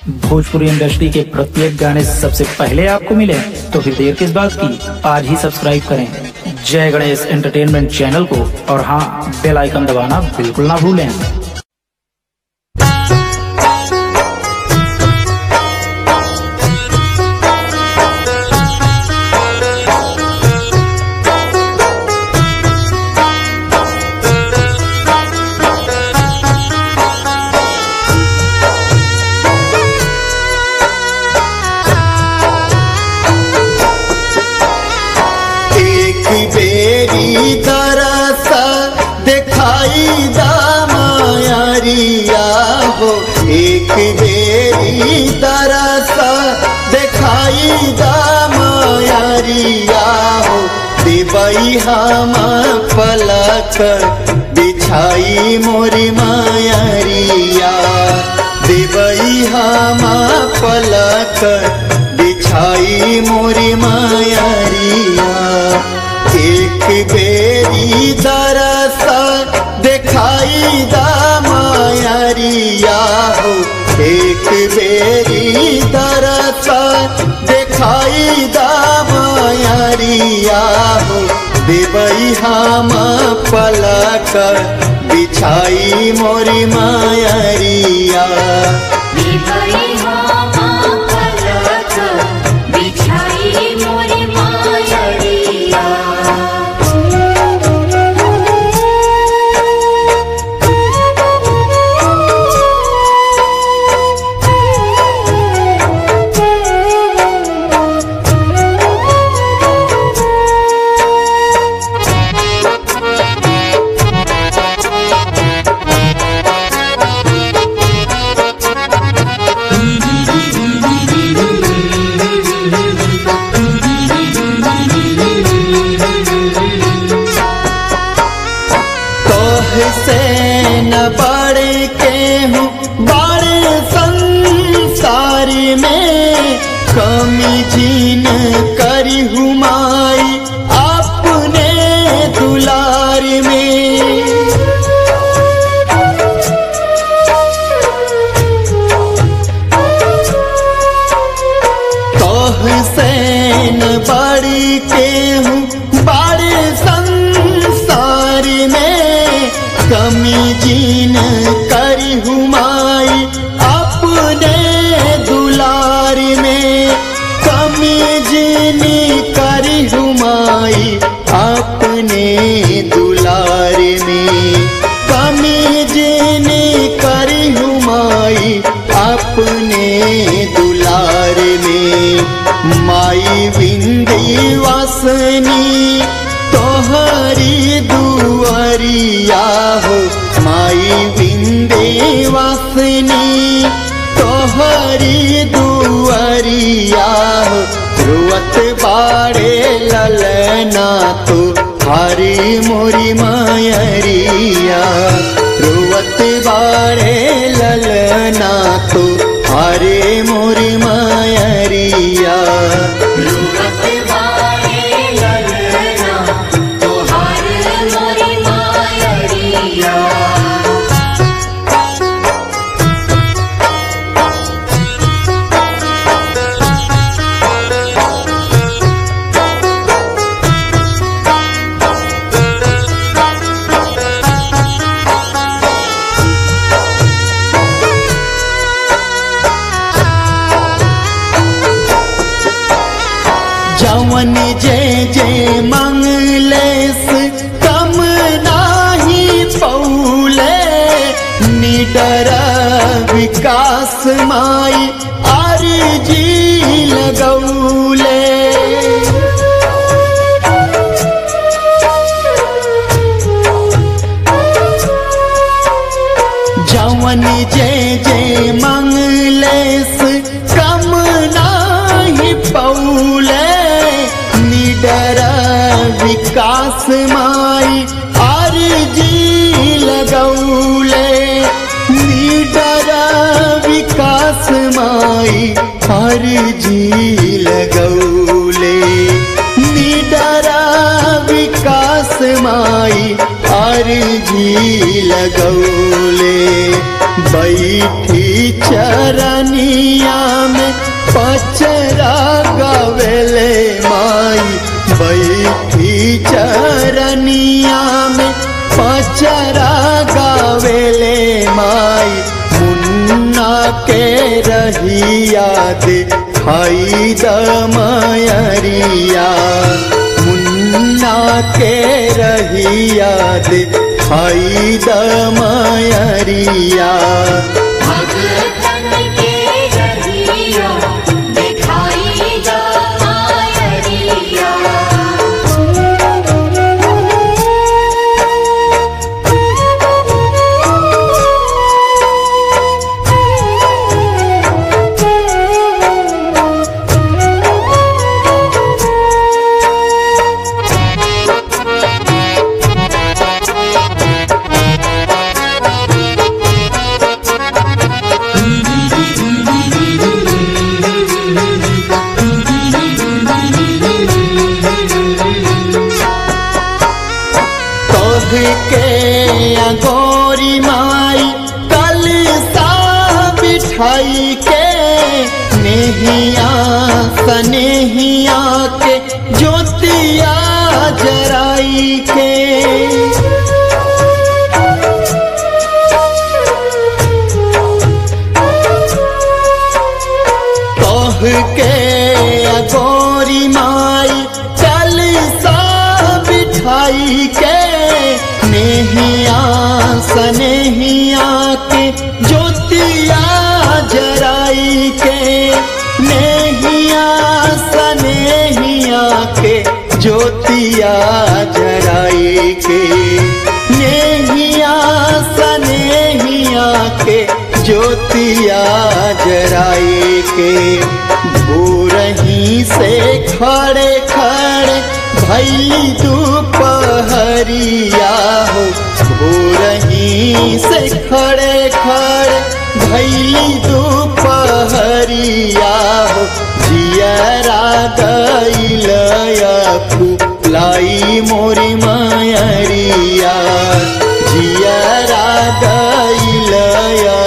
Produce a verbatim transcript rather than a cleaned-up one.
Bhojpuri industry के प्रत्येक गाने सबसे पहले आपको मिले तो फिर देर किस बात की, आज ही सब्सक्राइब करें जय गणेश एंटरटेनमेंट चैनल को और हाँ, बेल आइकन दबाना बिल्कुल ना भूलें। बेरी तरस दिखाई दा मायरिया हो, एक बेरी तरस दिखाई दा मायरिया हो। देवई हम पलक बिछाई मोरी मायरिया, देवई हम पलक बिछाई मोरी मायरिया। एक बेरी तरस दिखाई दा मायरिया हो, एक बेरी तरस दिखाई दा मायरिया हो। देवई हम पलक बिछाई मोरी मायरिया, देवई हम पलक बिछाई मोरी मायरिया। से न बढ़ के हूँ बड़े संसार में, कमी जीन करी हुमाई अपने दुलार में। तोह से न बढ़ के हूँ बड़े संसार में, कमी जीन करी हुमाई अपने दुलार में। कमी जीन करी हुमाई अपने दुलार में, कमी जीन करी हुमाई अपने दुलार में। माई विंध्यवासिनी तोहरी दुआरिया हो, माई विंध्यवासिनी तोहरी दुआरिया हो। रुवत बाड़े ललना तो हरी मोरी मायरिया, रुवत बाड़े ललना तो हरे मोरी मायरिया। रुवत बाड़े ललना तोहार मोरी मायरिया। जवन जे जे मंगलेस कम नाही पौले, निडर विकास माई अर्जी लगौले। जवन जे जे मंगलेस कम नाही पौले, निडर विकास माई अर्जी लगौले। निडर विकास माई अर्जी लगौले, निडर विकास माई अर्जी लगौले। बैठी चरनिया में पचरा गावेले माई बैठी चरनिया में पचरा गावेले माई मुन्ना के रहिया दे खाई दमयरिया मुन्ना के रहिया दे खाई दमयरिया भगतन के रहिया दिखाई द मायरिया के अगोरी माई कल सा बिठाई के नेहिया सनेहिया के ज्योतिया जराई के कह के अगोरी माई कल सा बिठाई के नेहिया सनेहिया के ज्योतिया जराई के नेहिया सनेहिया के ज्योतिया जराई के नेहिया सनेहिया के ज्योतिया जराई के भोरही से खड़े खड़े भैली दोपहरिया हो भोरही से खड़े खड़े भैली दोपहरिया हो जियरा गइलया फुलाई मोरी मायरिया जियरा गइलया